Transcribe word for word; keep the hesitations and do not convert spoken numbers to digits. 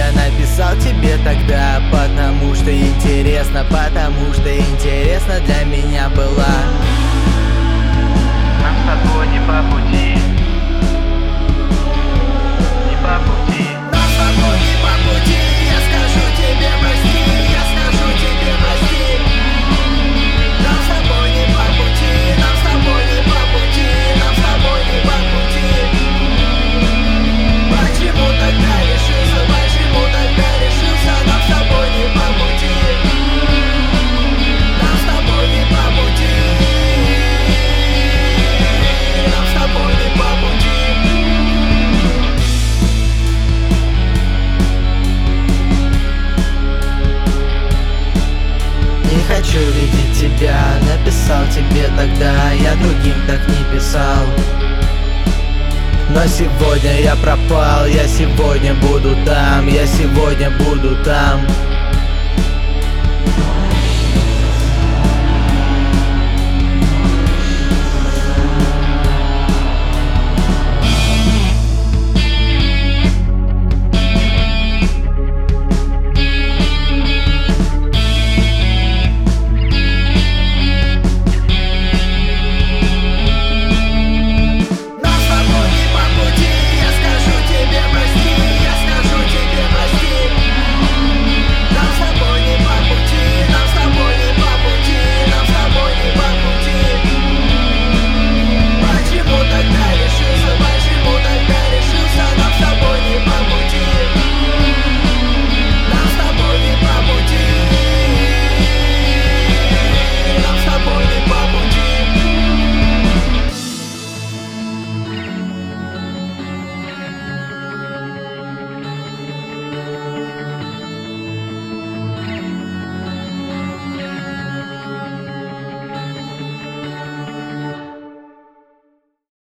я написал тебе тогда, потому что интересно, потому что интересно для меня была. Нам с тобой не по пути, не по пути. Нам с тобой не по пути, я скажу тебе прости, я скажу тебе прости. Нам с тобой не по пути, нам с тобой не по пути, нам с тобой не по пути. Почему тогда решился, почему тогда решился, нам с тобой не по пути. Нам с тобой не по пути. Нам с тобой не по пути. Не хочу видеть тебя, написал тебе тогда, я другим так не писал. Но сегодня я пропал, я сегодня буду там, я сегодня буду там.